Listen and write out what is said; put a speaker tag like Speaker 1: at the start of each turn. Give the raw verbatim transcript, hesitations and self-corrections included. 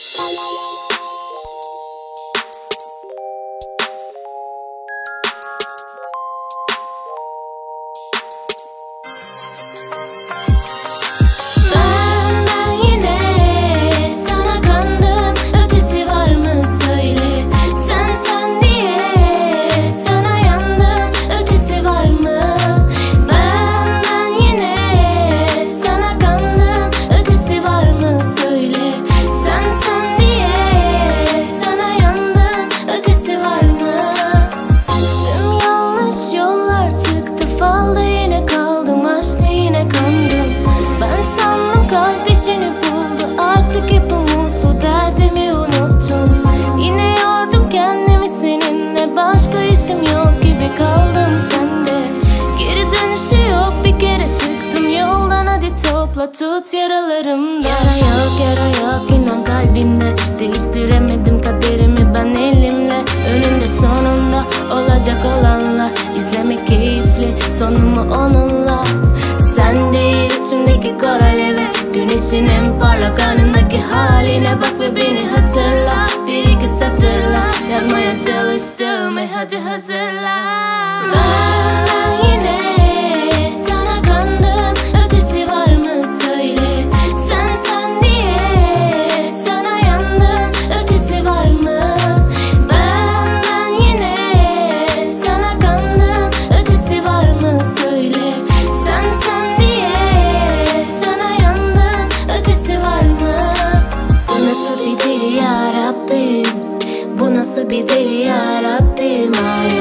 Speaker 1: Tut yaralarımda. Yara yok, yara yok inan kalbimde. Değiştiremedim kaderimi ben elimle. Önünde sonunda olacak olanlar. İzlemek keyifli sonumu onunla. Sen değil içimdeki kor alevi. Güneşin en parlak anındaki haline bak ve beni hatırla. Bir iki satırla yazmaya çalıştım, e hadi hazırla. Ben, ben yine sana kandım. Ötesi var mı söyle. Sen sen diye sana yandım. Ötesi var mı? Ben ben yine sana kandım. Ötesi var mı söyle. Sen sen diye sana yandım. Ötesi var mı? Bu nasıl bir deli ya Rabbim? Bu nasıl bir deli ya Rabbim? Ay